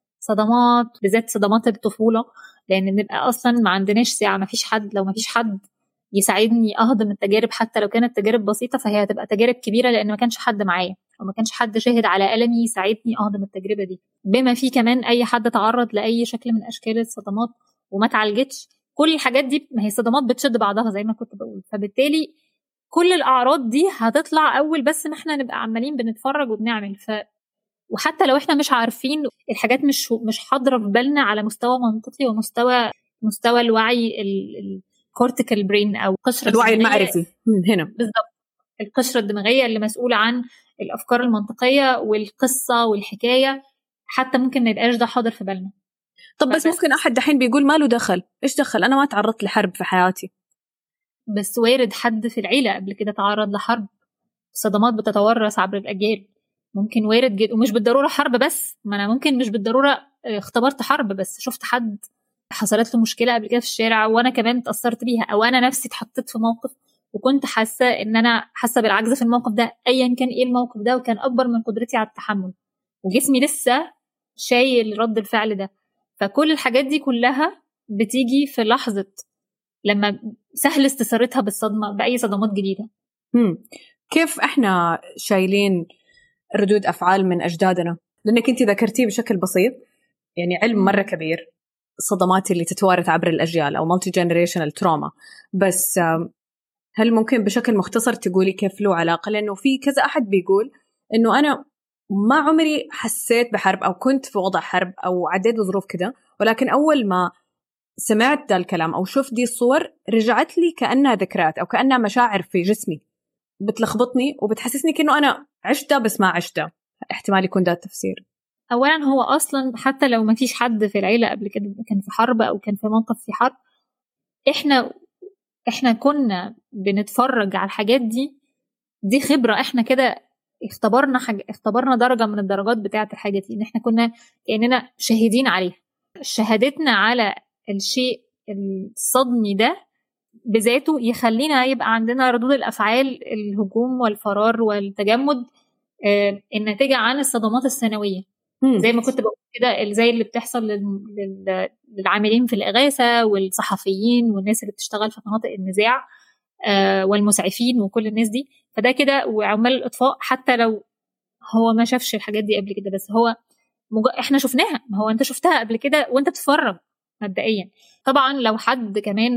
صدمات، بالذات صدمات الطفوله، لان بنبقى اصلا ما عندناش ساعه، ما فيش حد، لو ما فيش حد يساعدني اهضم التجارب حتى لو كانت تجارب بسيطه، فهي هتبقى تجارب كبيره لان ما كانش حد معايا او ما كانش حد شاهد على ألمي يساعدني اهضم التجربه دي. بما فيه كمان اي حد تعرض لاي شكل من اشكال الصدمات وما تعالجتش، كل الحاجات دي ما هي صدمات بتشد بعضها زي ما كنت بقول. فبالتالي كل الاعراض دي هتطلع اول بس ما احنا نبقى عمالين بنتفرج وبنعمل. ف وحتى لو احنا مش عارفين الحاجات، مش مش حاضره في بالنا على مستوى منطقي ومستوى مستوى الوعي الكورتيكال برين او قشره الوعي المعرفي هنا. بالظبط، القشره الدماغيه اللي مسؤوله عن الافكار المنطقيه والقصه والحكايه، حتى ممكن ما يبقاش ده حاضر في بالنا. طب بس ممكن احد دحين بيقول ما له دخل، ايش دخل، انا ما تعرضت لحرب في حياتي. بس وارد حد في العيله قبل كده تعرض لحرب. الصدمات بتتورث عبر الاجيال، ممكن وارد جدا، ومش بالضروره حرب بس. ما انا ممكن مش بالضروره اختبرت حرب، بس شفت حد حصلت له مشكله قبل كده في الشارع وانا كمان اتاثرت بيها، او انا نفسي اتحطيت في موقف وكنت حاسه ان انا حاسه بالعجز في الموقف ده، ايا كان ايه الموقف ده، وكان اكبر من قدرتي على التحمل وجسمي لسه شايل رد الفعل ده. فكل الحاجات دي كلها بتيجي في لحظه لما سهل استثارتها بالصدمه باي صدمات جديده. امم كيف احنا شايلين ردود افعال من اجدادنا؟ لانك انت ذكرتيه بشكل بسيط، يعني علم مره كبير، الصدمات اللي تتوارث عبر الاجيال او مالتي جنريشنال تروما. بس هل ممكن بشكل مختصر تقولي كيف له علاقه؟ لانه في كذا احد بيقول انه انا ما عمري حسيت بحرب او كنت في وضع حرب او عديت بظروف كده، ولكن اول ما سمعت ذا الكلام او شفت دي الصور رجعت لي كانها ذكريات او كانها مشاعر في جسمي بتلخبطني وبتحسسني كأنه أنا عشتها بس ما عشتها. احتمال يكون ده التفسير. أولا هو أصلا حتى لو ما فيش حد في العيلة قبل كده كان في حرب أو كان في موقف في حرب، إحنا إحنا كنا بنتفرج على الحاجات دي، دي خبرة. إحنا كده اختبرنا حاجة، اختبرنا درجة من الدرجات بتاعة الحاجة دي، إن إحنا كنا كأننا شاهدين عليها. شهادتنا على الشيء الصدمي ده بذاته يخلينا يبقى عندنا ردود الأفعال الهجوم والفرار والتجمد، آه الناتجة عن الصدمات السنوية. مم. زي ما كنت بقول كده، زي اللي بتحصل لل... للعاملين في الإغاثة والصحفيين والناس اللي بتشتغل في مناطق النزاع، آه والمسعفين وكل الناس دي. فده كده، وعمال الإطفاء حتى لو هو ما شافش الحاجات دي قبل كده، بس هو مج... احنا شفناها. ما هو انت شفتها قبل كده وانت بتتفرج مبدئيا. طبعا لو حد كمان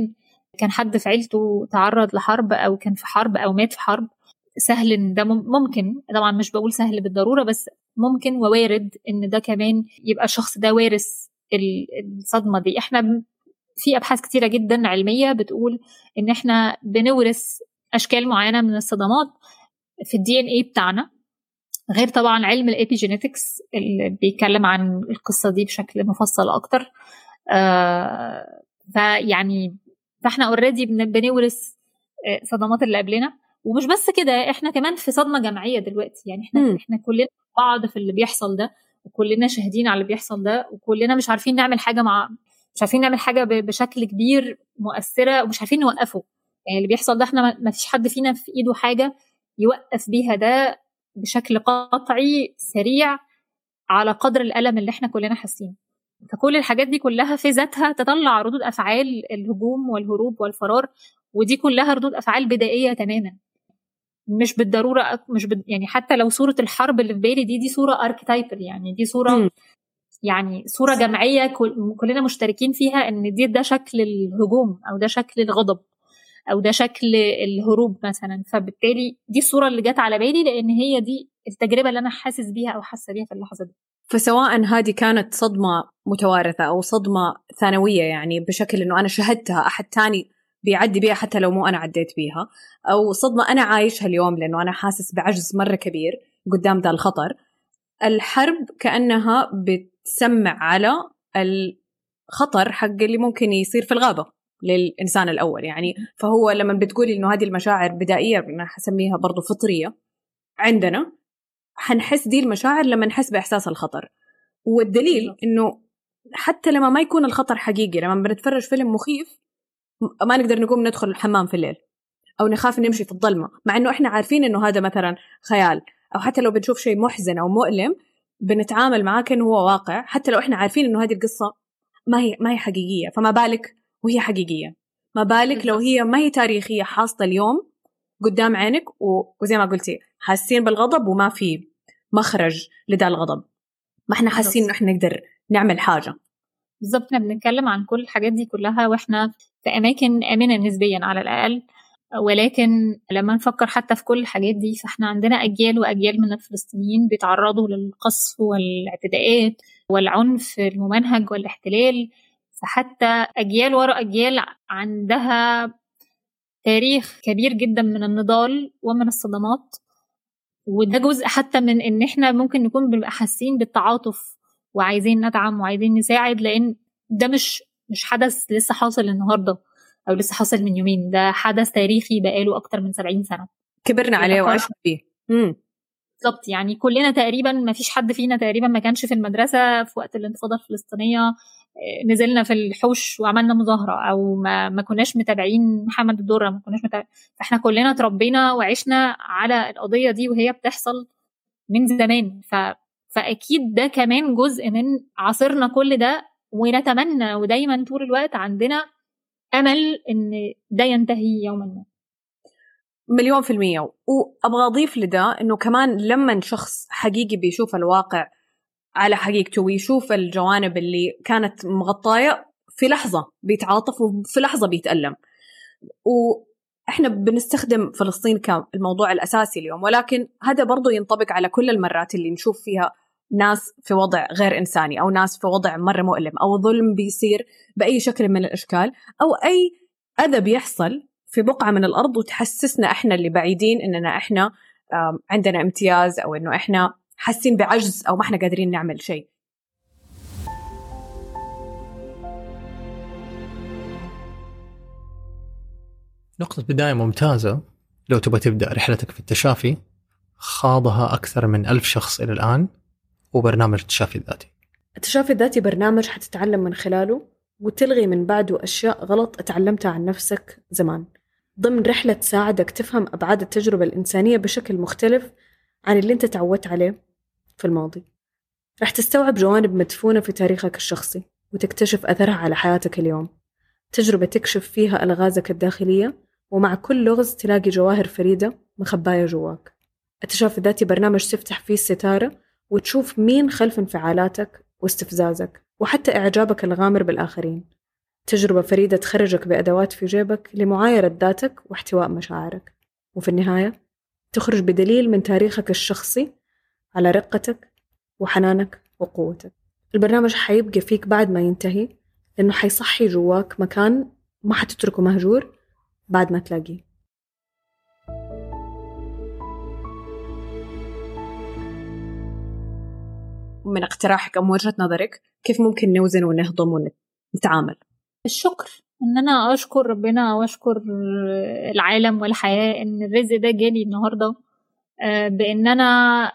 كان حد في عيلته تعرض لحرب أو كان في حرب أو مات في حرب، سهل إن ده ممكن، طبعا مش بقول سهل بالضرورة، بس ممكن ووارد إن ده كمان يبقى الشخص ده وارث الصدمة دي. إحنا في أبحاث كتيرة جدا علمية بتقول إن إحنا بنورث أشكال معينة من الصدمات في الدي إن إيه بتاعنا، غير طبعا علم الإيبيجينيتكس اللي بيتكلم عن القصة دي بشكل مفصل أكتر. آه فيعني فإحنا أوريدي بنورث صدمات اللي قبلنا. ومش بس كده، إحنا كمان في صدمة جماعية دلوقتي، يعني إحنا م. إحنا كلنا بعض في اللي بيحصل ده، وكلنا شاهدين على اللي بيحصل ده، وكلنا مش عارفين نعمل حاجة مع مش عارفين نعمل حاجة بشكل كبير مؤثرة، ومش عارفين نوقفه. يعني اللي بيحصل ده احنا ما فيش حد فينا في ايده حاجة يوقف بيها ده بشكل قطعي سريع على قدر الألم اللي احنا كلنا حاسين. فكل الحاجات دي كلها في ذاتها تطلع ردود أفعال الهجوم والهروب والفرار، ودي كلها ردود أفعال بدائية تماما، مش بالضرورة مش بد... يعني حتى لو صورة الحرب اللي في بالي دي دي صورة اركيتايبل، يعني دي صورة م. يعني صورة جماعية كل... كلنا مشتركين فيها ان دي ده شكل الهجوم او ده شكل الغضب او ده شكل الهروب مثلا. فبالتالي دي الصورة اللي جت على بالي لان هي دي التجربة اللي انا حاسس بيها او حاسة بيها في اللحظة دي. فسواء هذه كانت صدمة متوارثة او صدمة ثانوية، يعني بشكل انه انا شهدتها احد تاني بيعدي بيها حتى لو مو انا عديت بيها، او صدمة انا عايشها اليوم لانه انا حاسس بعجز مرة كبير قدام ذا الخطر، الحرب كأنها بتسمع على الخطر حق اللي ممكن يصير في الغابة للإنسان الأول. يعني فهو لما بتقولي إنه هذه المشاعر بدائية، أنا حسميها برضو فطرية عندنا، حنحس دي المشاعر لما نحس بإحساس الخطر. والدليل إنه حتى لما ما يكون الخطر حقيقي، لما بنتفرج فيلم مخيف ما نقدر نقوم ندخل الحمام في الليل، أو نخاف نمشي في الظلمة مع إنه إحنا عارفين إنه هذا مثلا خيال، أو حتى لو بنشوف شيء محزن أو مؤلم بنتعامل معاه كأنه هو واقع حتى لو إحنا عارفين إنه هذه القصة ما هي ما هي حقيقية. فما بالك وهي حقيقية، ما بالك لو هي ما هي تاريخية حاصلة اليوم قدام عينك، وزي ما قلتي حاسين بالغضب وما في مخرج لدى الغضب، ما إحنا حاسين إنه إحنا نقدر نعمل حاجة. بالضبط، إحنا بنتكلم عن كل الحاجات دي كلها وإحنا في أماكن آمنة نسبيا على الأقل، ولكن لما نفكر حتى في كل الحاجات دي فإحنا عندنا أجيال وأجيال من الفلسطينيين بيتعرضوا للقصف والاعتداءات والعنف الممنهج والاحتلال. فحتى أجيال وراء أجيال عندها تاريخ كبير جدا من النضال ومن الصدمات، وده جزء حتى من إن إحنا ممكن نكون بنبقى حاسين بالتعاطف وعايزين ندعم وعايزين نساعد، لأن ده مش مش حدث لسه حاصل النهاردة أو لسه حاصل من يومين، ده حدث تاريخي بقاله أكتر من سبعين سنة كبرنا عليه وعشنا فيه. بالضبط، يعني كلنا تقريبا ما فيش حد فينا تقريبا ما كانش في المدرسة في وقت الانتفاضة الفلسطينية نزلنا في الحوش وعملنا مظاهرة، أو ما, ما كناش متابعين محمد الدرة، ما كناش متابعين. فإحنا كلنا تربينا وعشنا على القضية دي وهي بتحصل من زمان. ف... فأكيد ده كمان جزء من عصرنا كل ده، ونتمنى ودايما طول الوقت عندنا أمل إن ده ينتهي يوما ما. مليون في المية. وأبغى أضيف لده إنه كمان لما شخص حقيقي بيشوف الواقع على حقيقته ويشوف الجوانب اللي كانت مغطاية، في لحظة بيتعاطف وفي لحظة بيتألم. وإحنا بنستخدم فلسطين كالموضوع الأساسي اليوم، ولكن هذا برضو ينطبق على كل المرات اللي نشوف فيها ناس في وضع غير إنساني، أو ناس في وضع مرة مؤلم، أو ظلم بيصير بأي شكل من الأشكال، أو أي أذى بيحصل في بقعة من الأرض وتحسسنا إحنا اللي بعيدين إننا إحنا عندنا امتياز، أو إنه إحنا حاسين بعجز، أو ما إحنا قادرين نعمل شيء. نقطة بداية ممتازة. لو تبغى تبدأ رحلتك في التشافي، خاضها أكثر من ألف شخص إلى الآن، وبرنامج التشافي الذاتي. التشافي الذاتي برنامج حتتعلم من خلاله وتلغي من بعده أشياء غلط اتعلمتها عن نفسك زمان، ضمن رحلة تساعدك تفهم أبعاد التجربة الإنسانية بشكل مختلف عن اللي انت تعودت عليه في الماضي. رح تستوعب جوانب مدفونة في تاريخك الشخصي وتكتشف أثرها على حياتك اليوم، تجربة تكشف فيها ألغازك الداخلية، ومع كل لغز تلاقي جواهر فريدة مخباية جواك. التشافي الذاتي برنامج تفتح فيه الستارة وتشوف مين خلف انفعالاتك واستفزازك وحتى إعجابك الغامر بالآخرين. تجربة فريدة تخرجك بأدوات في جيبك لمعايرة ذاتك واحتواء مشاعرك، وفي النهاية تخرج بدليل من تاريخك الشخصي على رقتك وحنانك وقوتك. البرنامج حيبقى فيك بعد ما ينتهي، لأنه حيصحي جواك مكان ما حتتركه مهجور بعد ما تلاقيه. من اقتراحك أو وجهة نظرك كيف ممكن نوزن ونهضم ونتعامل؟ الشكر، ان انا اشكر ربنا واشكر العالم والحياة ان الرزق ده جالي النهاردة، بان انا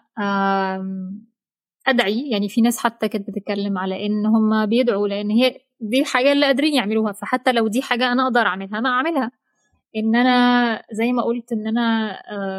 ادعي. يعني في ناس حتى كانت بتتكلم على ان هم بيدعوا لان هي دي الحاجة اللي قادرين يعملوها، فحتى لو دي حاجة انا اقدر اعملها ما اعملها. ان انا زي ما قلت ان انا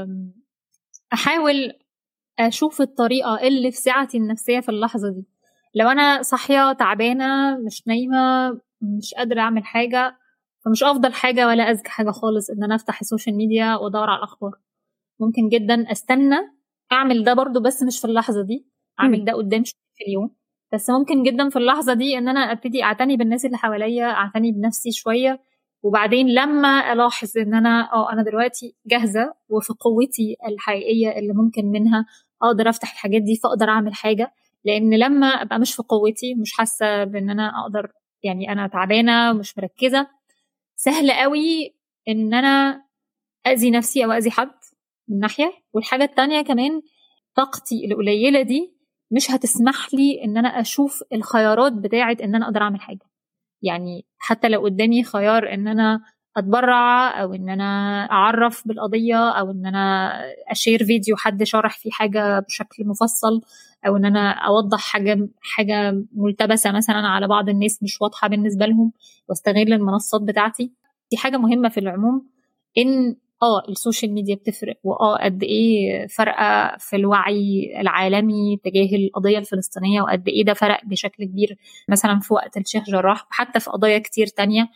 احاول اشوف الطريقة اللي في سعتي النفسية في اللحظة دي. لو انا صاحية تعبانة مش نايمة مش قادرة اعمل حاجة، فمش افضل حاجة ولا اذكى حاجة خالص ان انا افتح السوشيال ميديا وادور على الاخبار. ممكن جدا استنى اعمل ده برضو، بس مش في اللحظة دي، اعمل ده قدام شوية في اليوم. بس ممكن جدا في اللحظة دي ان انا ابتدي اعتني بالناس اللي حواليا، اعتني بنفسي شوية، وبعدين لما الاحظ ان انا اه انا دلوقتي جاهزة وفي قوتي الحقيقية اللي ممكن منها اقدر افتح الحاجات دي، فاقدر اعمل حاجة. لان لما ابقى مش في قوتي، مش حاسة بان انا اقدر، يعني انا تعبانة ومش مركزة، سهل قوي ان انا اذي نفسي او اذي حد من ناحية. والحاجة التانية كمان، طاقتي القليلة دي مش هتسمح لي ان انا اشوف الخيارات بتاعت ان انا اقدر اعمل حاجة. يعني حتى لو قدامي خيار ان انا اتبرع او ان انا اعرف بالقضية او ان انا اشير فيديو حد شارح فيه حاجة بشكل مفصل، او ان انا اوضح حاجة حاجة ملتبسة مثلا على بعض الناس مش واضحة بالنسبة لهم، واستغل المنصات بتاعتي. دي حاجة مهمة في العموم، ان اه السوشيال ميديا بتفرق، واه قد ايه فرقة في الوعي العالمي تجاه القضية الفلسطينية، وقد ايه ده فرق بشكل كبير مثلا في وقت الشيخ جراح وحتى في قضايا كتير تانية.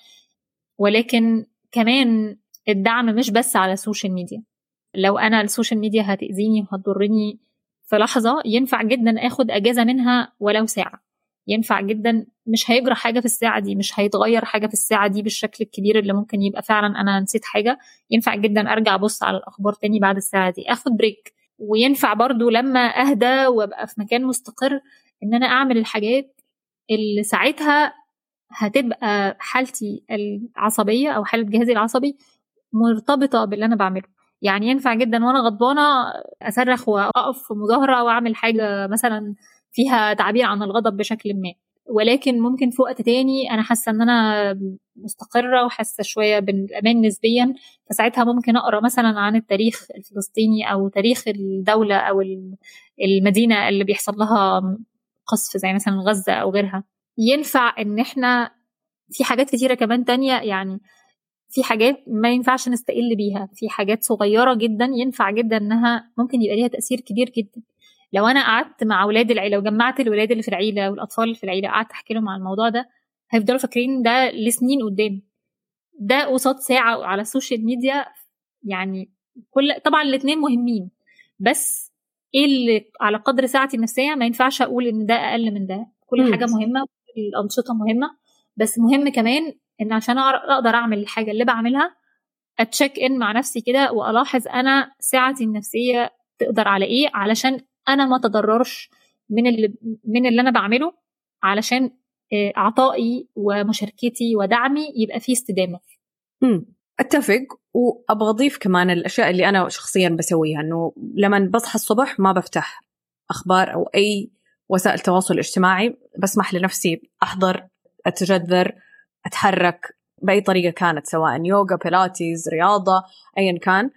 ولكن كمان الدعم مش بس على السوشيال ميديا. لو انا السوشيال ميديا هتأذيني وهتضرني في لحظة، ينفع جدا اخد اجازة منها ولو ساعة، ينفع جدا. مش هيجرى حاجة في الساعة دي، مش هيتغير حاجة في الساعة دي بالشكل الكبير اللي ممكن يبقى فعلا أنا نسيت حاجة. ينفع جدا أرجع أبص على الأخبار تاني بعد الساعة دي، أخد بريك. وينفع برضو لما أهدى وأبقى في مكان مستقر إن أنا أعمل الحاجات اللي ساعتها هتبقى حالتي العصبية أو حالة جهازي العصبي مرتبطة باللي أنا بعمله. يعني ينفع جدا وأنا غضبانة أصرخ وأقف في مظاهرة وأعمل حاجة مثلا فيها تعبير عن الغضب بشكل ما، ولكن ممكن في وقت تاني أنا حاسة أن أنا مستقرة وحاسة شوية بالأمان نسبيا، فساعتها ممكن أقرأ مثلا عن التاريخ الفلسطيني أو تاريخ الدولة أو المدينة اللي بيحصل لها قصف زي مثلا غزة أو غيرها. ينفع أن احنا في حاجات كتيرة كمان تانية، يعني في حاجات ما ينفعش نستقل بيها، في حاجات صغيرة جدا ينفع جدا أنها ممكن يبقى ليها تأثير كبير جدا. لو أنا قعدت مع أولاد العيلة وجمعت الولاد اللي في العيلة والأطفال اللي في العيلة قعدت أحكي لهم عن الموضوع ده، هيفضلوا فاكرين ده لسنين قدام. ده قصاد ساعة على السوشيال ميديا، يعني كل طبعا الاتنين مهمين، بس إيه اللي على قدر ساعتي النفسية ما ينفعش أقول إن ده أقل من ده. كل م. حاجة مهمة، الأنشطة مهمة، بس مهم كمان إن عشان أقدر أعمل الحاجة اللي بعملها أتشيك إن مع نفسي كده وألاحظ أنا ساعتي النفسية تقدر على إيه، علشان أنا ما تضررش من اللي من اللي أنا بعمله، علشان عطائي ومشاركتي ودعمي يبقى فيه استدامة. امم أتفق. وأبغى أضيف كمان الأشياء اللي أنا شخصيا بسويها، إنه لما بصحى الصبح ما بفتح أخبار أو أي وسائل تواصل اجتماعي، بسمح لنفسي أحضر، أتجذر، أتحرك بأي طريقة كانت، سواء يوغا، بيلاتيز، رياضة، أيا كان.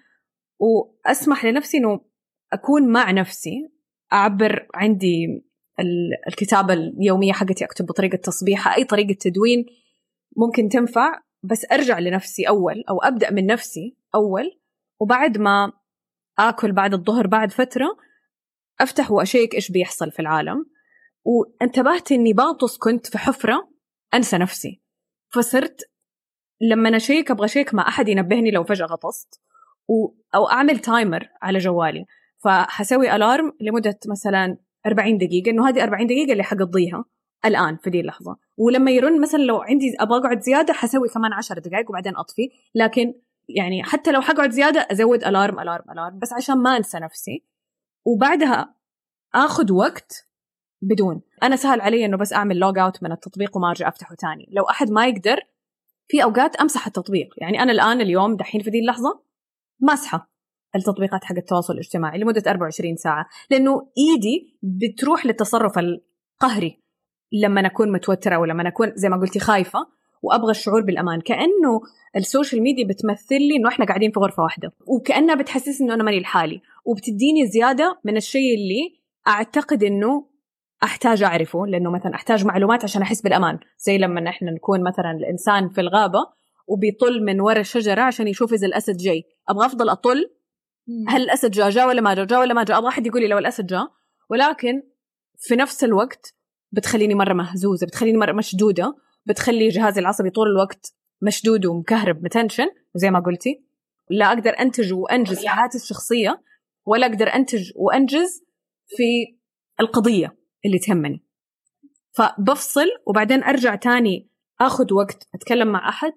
وأسمح لنفسي إنه أكون مع نفسي، أعبر. عندي الكتابة اليومية حقتي، أكتب بطريقة تصبيحة، أي طريقة تدوين ممكن تنفع، بس أرجع لنفسي أول، أو أبدأ من نفسي أول، وبعد ما آكل بعد الظهر بعد فترة أفتح وأشيك إيش بيحصل في العالم. وانتبهت إني باطس كنت في حفرة أنسى نفسي، فصرت لما نشيك أبغى شيك مع أحد ينبهني لو فجأة غطست، أو أعمل تايمر على جوالي، فحسوي ألارم لمدة مثلا أربعين دقيقة، إنه هذه أربعين دقيقة اللي حقضيها الآن في دي اللحظة. ولما يرن مثلا لو عندي أبغى أقعد زيادة حسوي كمان عشر دقائق وبعدين أطفي. لكن يعني حتى لو حقعد زيادة أزود ألارم ألارم ألارم بس عشان ما أنسى نفسي. وبعدها أخذ وقت بدون. أنا سهل علي إنه بس أعمل لوج أوت من التطبيق وما أرجع أفتحه تاني. لو أحد ما يقدر في أوقات أمسح التطبيق. يعني أنا الآن اليوم دحين في دي اللحظة ماسحة التطبيقات حق التواصل الاجتماعي لمدة أربعة وعشرين ساعة لأنه إيدي بتروح للتصرف القهري لما نكون متوترة ولما نكون زي ما قلتي خايفة وأبغى الشعور بالأمان. كأنه السوشيال ميديا بتمثل لي إنه إحنا قاعدين في غرفة واحدة وكأنها بتحسسني إنه أنا ماني لحالي وبتديني زيادة من الشيء اللي أعتقد إنه أحتاج أعرفه لأنه مثلا أحتاج معلومات عشان أحس بالأمان. زي لما إحنا نكون مثلا الإنسان في الغابة وبيطل من وراء الشجرة عشان يشوف إذا الأسد جاي. أبغى أفضل أطل هل الأسد جاء جاء ولا ما جاء جاء ولا ما جاء. أبغى أحد يقول لي لو الأسد جاء. ولكن في نفس الوقت بتخليني مرة مهزوزة بتخليني مرة مشدودة بتخلي جهازي العصبي طول الوقت مشدود ومكهرب متنشن. وزي ما قلتي لا أقدر أنتج وأنجز في حياتي الشخصية ولا أقدر أنتج وأنجز في القضية اللي تهمني. فبفصل وبعدين أرجع تاني أخذ وقت أتكلم مع أحد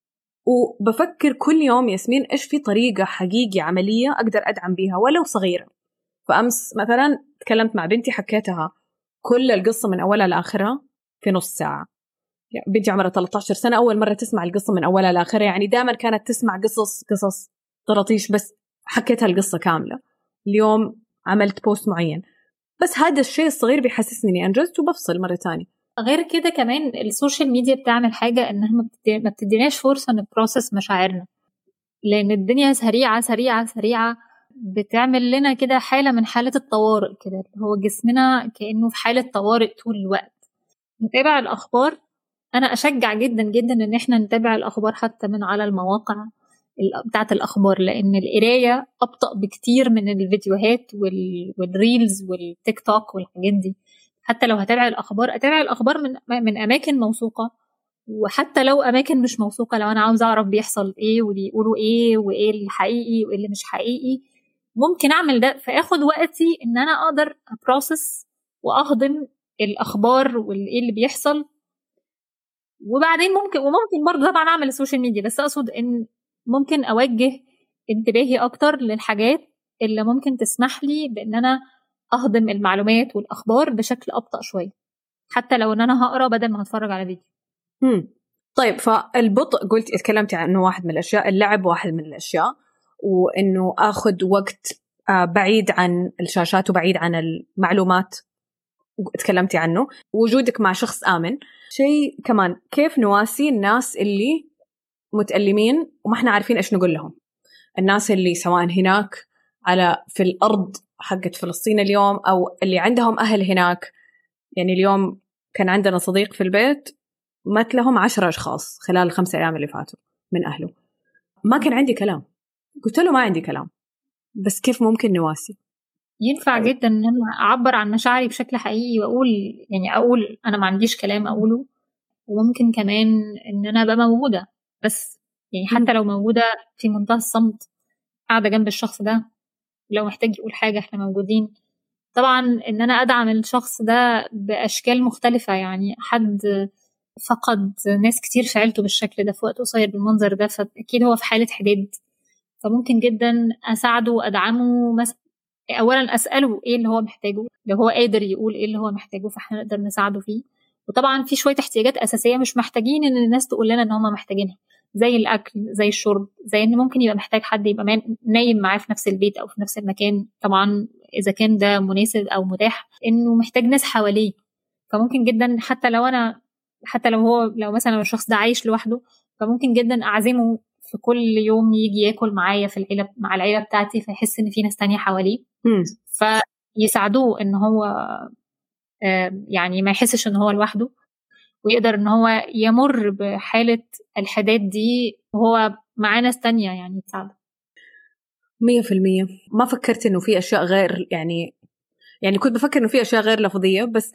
وبفكر كل يوم ياسمين إيش في طريقة حقيقية عملية أقدر أدعم بيها ولو صغيرة. فأمس مثلا تكلمت مع بنتي حكيتها كل القصة من أولها لآخرها في نص ساعة. يعني بنتي عمرها ثلاثة عشر سنة أول مرة تسمع القصة من أولها لآخرها. يعني دائما كانت تسمع قصص قصص طراطيش بس حكيتها القصة كاملة. اليوم عملت بوست معين بس هذا الشيء الصغير بيحسسني إني أنجزت وبفصل مرة تانية. غير كده كمان السوشيال ميديا بتعمل حاجة إنها ما بتديناش فرصة نبروسس مشاعرنا لأن الدنيا سريعة سريعة سريعة بتعمل لنا كده حالة من حالة الطوارئ كده. هو جسمنا كأنه في حالة طوارئ طول الوقت. نتابع الأخبار. أنا أشجع جدا جدا إن إحنا نتابع الأخبار حتى من على المواقع بتاعة الأخبار لأن القراية أبطأ بكتير من الفيديوهات والريلز والتيك توك والحاجات دي. حتى لو هتابع الأخبار أتابع الأخبار من من أماكن موثوقة وحتى لو أماكن مش موثوقة لو أنا عاوز أعرف بيحصل إيه وبيقولوا إيه وإيه الحقيقي وإيه اللي مش حقيقي ممكن أعمل ده. فأخد وقتي إن أنا أقدر أبروسس وأخدم الأخبار والإيه اللي بيحصل. وبعدين ممكن وممكن برضه طبعا أعمل السوشيال ميديا بس أقصد إن ممكن أوجه انتباهي أكتر للحاجات اللي ممكن تسمح لي بإن أنا أهضم المعلومات والأخبار بشكل أبطأ شوية حتى لو إن أنا هقرأ بدل ما هتفرج على فيديو. مم. طيب فالبطء قلت اتكلمت عن إنه واحد من الأشياء. اللعب واحد من الأشياء وإنه أخذ وقت بعيد عن الشاشات وبعيد عن المعلومات اتكلمتي عنه. وجودك مع شخص آمن شيء كمان. كيف نواسي الناس اللي متألمين وما احنا عارفين إيش نقول لهم. الناس اللي سواء هناك على في الأرض حقت فلسطين اليوم أو اللي عندهم أهل هناك. يعني اليوم كان عندنا صديق في البيت مات لهم عشرة أشخاص خلال الخمسة أيام اللي فاتوا من أهله. ما كان عندي كلام. قلت له ما عندي كلام بس كيف ممكن نواسي؟ ينفع جدا ان انا اعبر عن مشاعري بشكل حقيقي واقول يعني اقول انا ما عنديش كلام اقوله. وممكن كمان ان انا ابقى موجوده بس يعني حتى لو موجوده في منتهى الصمت قاعده جنب الشخص ده لو محتاج يقول حاجه احنا موجودين. طبعا ان انا ادعم الشخص ده باشكال مختلفه. يعني حد فقد ناس كتير في عيلته بالشكل ده في وقت قصير بالمنظر ده فاكيد هو في حاله حداد. فممكن جدا اساعده وادعمه مثلا. اولا اساله ايه اللي هو محتاجه لو هو قادر يقول ايه اللي هو محتاجه فاحنا نقدر نساعده فيه. وطبعا في شويه احتياجات اساسيه مش محتاجين ان الناس تقول لنا ان هم محتاجينها زي الاكل زي الشرب زي ان ممكن يبقى محتاج حد يبقى نايم معاه في نفس البيت او في نفس المكان. طبعا اذا كان ده مناسب او متاح انه محتاج ناس حواليه. فممكن جدا حتى لو انا حتى لو هو لو مثلا الشخص ده عايش لوحده فممكن جدا اعزمه في كل يوم يجي ياكل معايا في العيله مع العيله بتاعتي فيحس ان في ناس تانية حواليه فيساعدوه ان هو يعني ما يحسش ان هو لوحده ويقدر ان هو يمر بحاله الحداد دي وهو مع ناس تانية يعني تساعده. مية في المية. ما فكرت انه في اشياء غير يعني يعني كنت بفكر انه في اشياء غير لفظيه بس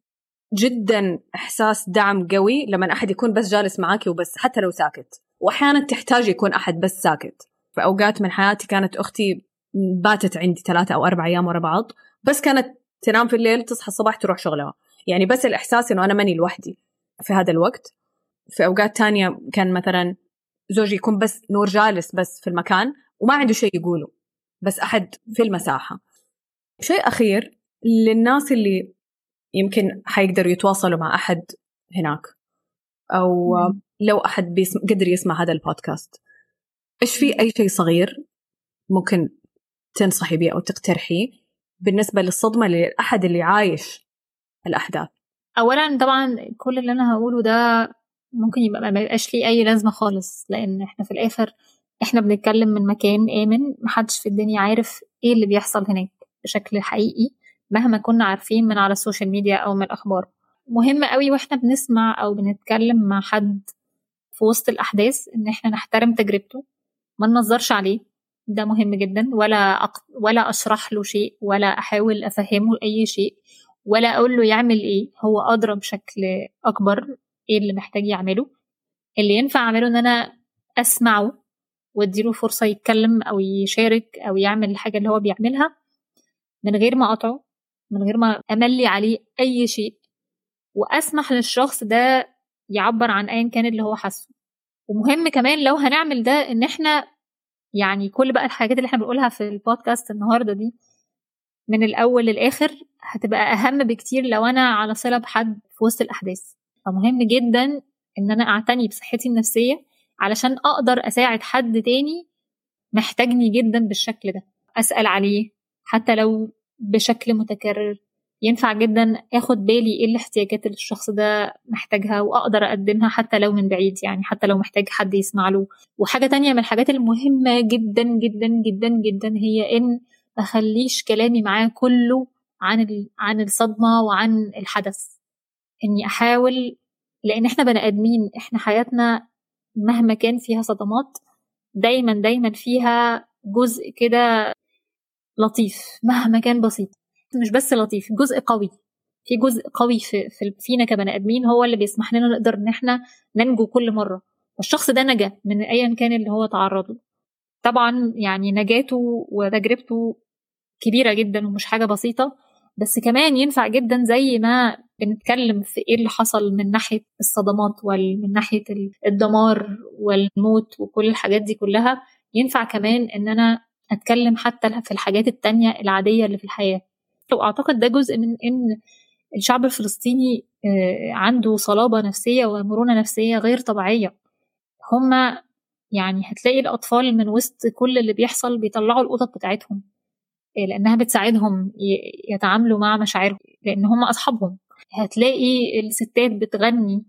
جدا احساس دعم قوي لما احد يكون بس جالس معاكي وبس حتى لو ساكت. واحيانا تحتاج يكون احد بس ساكت. في اوقات من حياتي كانت اختي باتت عندي ثلاثة او اربع ايام ورا بعض بس كانت تنام في الليل تصحى الصباح تروح شغلها. يعني بس الإحساس إنه أنا ماني لوحدي في هذا الوقت. في أوقات تانية كان مثلا زوجي يكون بس نور جالس بس في المكان وما عنده شيء يقوله، بس أحد في المساحة. شيء أخير للناس اللي يمكن حيقدروا يتواصلوا مع أحد هناك، أو مم. لو أحد بيسم... قدر يسمع هذا البودكاست، إيش في أي شيء صغير ممكن تنصحي بيه أو تقترحيه بالنسبة للصدمة للأحد اللي عايش الأحداث؟ اولا طبعا كل اللي انا هقوله ده ممكن يبقى ما يبقاش ليه اي لازمه خالص، لان احنا في الاخر احنا بنتكلم من مكان امن، محدش في الدنيا عارف ايه اللي بيحصل هناك بشكل حقيقي مهما كنا عارفين من على السوشيال ميديا او من الاخبار. مهم قوي واحنا بنسمع او بنتكلم مع حد في وسط الاحداث ان احنا نحترم تجربته، ما ننظرش عليه، ده مهم جدا. ولا أق... ولا اشرح له شيء، ولا احاول افهمه اي شيء، ولا اقول له يعمل ايه، هو ادرى بشكل اكبر ايه اللي محتاج يعمله. اللي ينفع اعمله ان انا اسمعه واديله فرصة يتكلم او يشارك او يعمل الحاجة اللي هو بيعملها من غير ما اقطعه، من غير ما املي عليه اي شيء، واسمح للشخص ده يعبر عن ايا كان اللي هو حاسه. ومهم كمان لو هنعمل ده ان احنا يعني كل بقى الحاجات اللي احنا بنقولها في البودكاست النهاردة دي من الأول للآخر هتبقى أهم بكتير لو أنا على صلة بحد في وسط الأحداث. فمهم جدا إن أنا أعتني بصحتي النفسية علشان أقدر أساعد حد تاني محتاجني جدا بالشكل ده، أسأل عليه حتى لو بشكل متكرر. ينفع جدا أخد بالي إيه الاحتياجات اللي الشخص ده محتاجها وأقدر أقدمها حتى لو من بعيد، يعني حتى لو محتاج حد يسمع له. وحاجة تانية من الحاجات المهمة جدا جدا جدا جدا هي إن ما خليش كلامي معاه كله عن عن الصدمة وعن الحدث. إني أحاول، لأن إحنا بني آدمين، إحنا حياتنا مهما كان فيها صدمات دايما دايما فيها جزء كده لطيف مهما كان بسيط، مش بس لطيف، جزء قوي. في جزء قوي في, في فينا كبني آدمين هو اللي بيسمح لنا نقدر إن إحنا ننجو كل مرة. والشخص ده نجا من أيا كان اللي هو تعرض له. طبعا يعني نجاته وتجربته كبيرة جدا ومش حاجة بسيطة، بس كمان ينفع جدا زي ما بنتكلم في ايه اللي حصل من ناحية الصدمات ومن ناحية الدمار والموت وكل الحاجات دي كلها، ينفع كمان ان انا اتكلم حتى في الحاجات التانية العادية اللي في الحياة. واعتقد ده جزء من ان الشعب الفلسطيني عنده صلابة نفسية ومرونة نفسية غير طبيعية. هما يعني هتلاقي الأطفال من وسط كل اللي بيحصل بيطلعوا القطط بتاعتهم لأنها بتساعدهم يتعاملوا مع مشاعرهم، لأن هم أصحابهم. هتلاقي الستات بتغني،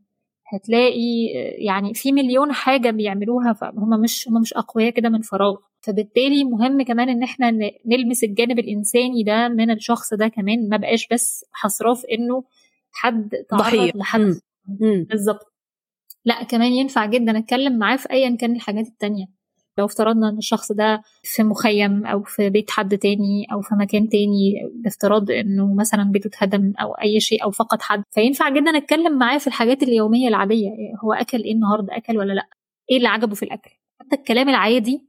هتلاقي يعني في مليون حاجة بيعملوها، فهم مش هم مش أقوياء كده من فراغ. فبالتالي مهم كمان إن احنا نلمس الجانب الإنساني ده من الشخص ده كمان، ما بقاش بس حصره في إنه حد تعرض لحد بالظبط. لا، كمان ينفع جدا أتكلم معاه في أيا كان الحاجات التانية. لو افترضنا ان الشخص ده في مخيم او في بيت حد تاني او في مكان تاني، بافتراض انه مثلا بيته اتهدم او اي شيء او فقد حد، فينفع جدا اتكلم معاه في الحاجات اليومية العادية. هو اكل ايه النهاردة، اكل ولا لا، ايه اللي عجبه في الاكل. حتى الكلام العادي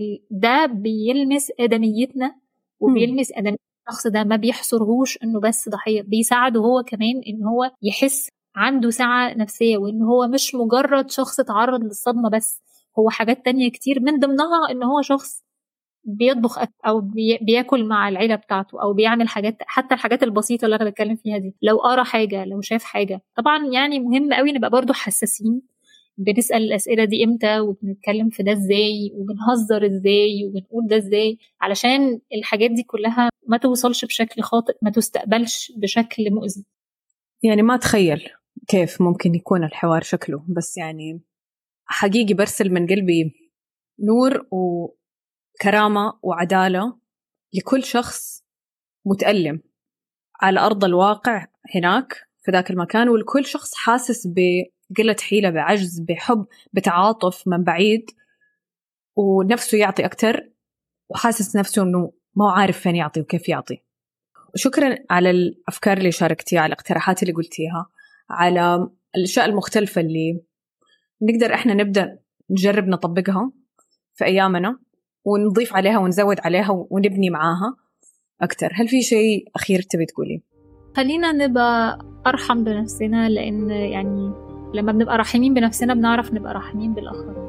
ده بيلمس ادميتنا وبيلمس ادمية الشخص ده، ما بيحصرهوش انه بس ضحية، بيساعده هو كمان ان هو يحس عنده سعة نفسية، وان هو مش مجرد شخص تعرض للصدمة بس، هو حاجات تانية كتير من ضمنها ان هو شخص بيطبخ او بي بياكل مع العيلة بتاعته او بيعمل حاجات، حتى الحاجات البسيطة اللي انا بتكلم فيها دي. لو قرأ حاجة، لو شاف حاجة. طبعا يعني مهم قوي نبقى برضو حساسين، بنسأل الأسئلة دي امتى وبنتكلم في ده ازاي وبنهزر ازاي وبنقول ده ازاي، علشان الحاجات دي كلها ما توصلش بشكل خاطئ، ما تستقبلش بشكل مؤذي. يعني ما تخيل كيف ممكن يكون الحوار شكله، بس يعني حقيقي برسل من قلبي نور وكرامة وعدالة لكل شخص متألم على أرض الواقع هناك في ذاك المكان، ولكل شخص حاسس بقلة حيلة، بعجز، بحب، بتعاطف من بعيد، ونفسه يعطي أكتر وحاسس نفسه أنه ما عارف فين يعطي وكيف يعطي. شكرا على الأفكار اللي شاركتيها، على الاقتراحات اللي قلتيها، على الأشياء المختلفة اللي نقدر إحنا نبدأ نجرب نطبقها في أيامنا ونضيف عليها ونزود عليها ونبني معاها أكتر. هل في شيء أخير تبي تقولي؟ خلينا نبقى أرحم بنفسنا، لأن يعني لما بنبقى رحيمين بنفسنا بنعرف نبقى رحيمين بالآخرين.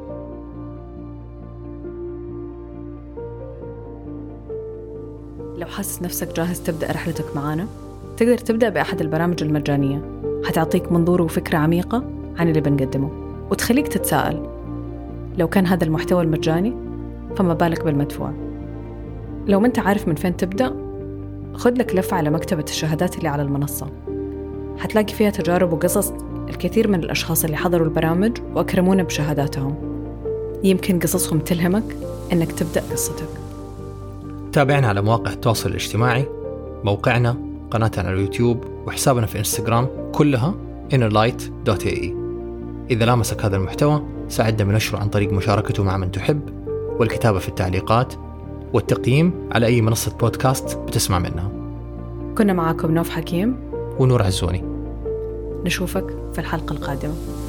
لو حاسس نفسك جاهز تبدأ رحلتك معانا، تقدر تبدأ بأحد البرامج المجانية، حتعطيك منظور وفكرة عميقة عن اللي بنقدمه وتخليك تتساءل لو كان هذا المحتوى المجاني فما بالك بالمدفوع. لو ما انت عارف من فين تبدأ، خد لك لفة على مكتبة الشهادات اللي على المنصة، حتلاقي فيها تجارب وقصص الكثير من الأشخاص اللي حضروا البرامج وأكرمونا بشهاداتهم. يمكن قصصهم تلهمك إنك تبدأ قصتك. تابعنا على مواقع التواصل الاجتماعي، موقعنا، قناتنا على اليوتيوب، وحسابنا في إنستغرام، كلها إنر لايت دوت إيه إي. إذا لامسك هذا المحتوى ساعدنا بنشره عن طريق مشاركته مع من تحب، والكتابة في التعليقات، والتقييم على أي منصة بودكاست بتسمع منها. كنا معاكم نوف حكيم ونور عزوني. نشوفك في الحلقة القادمة.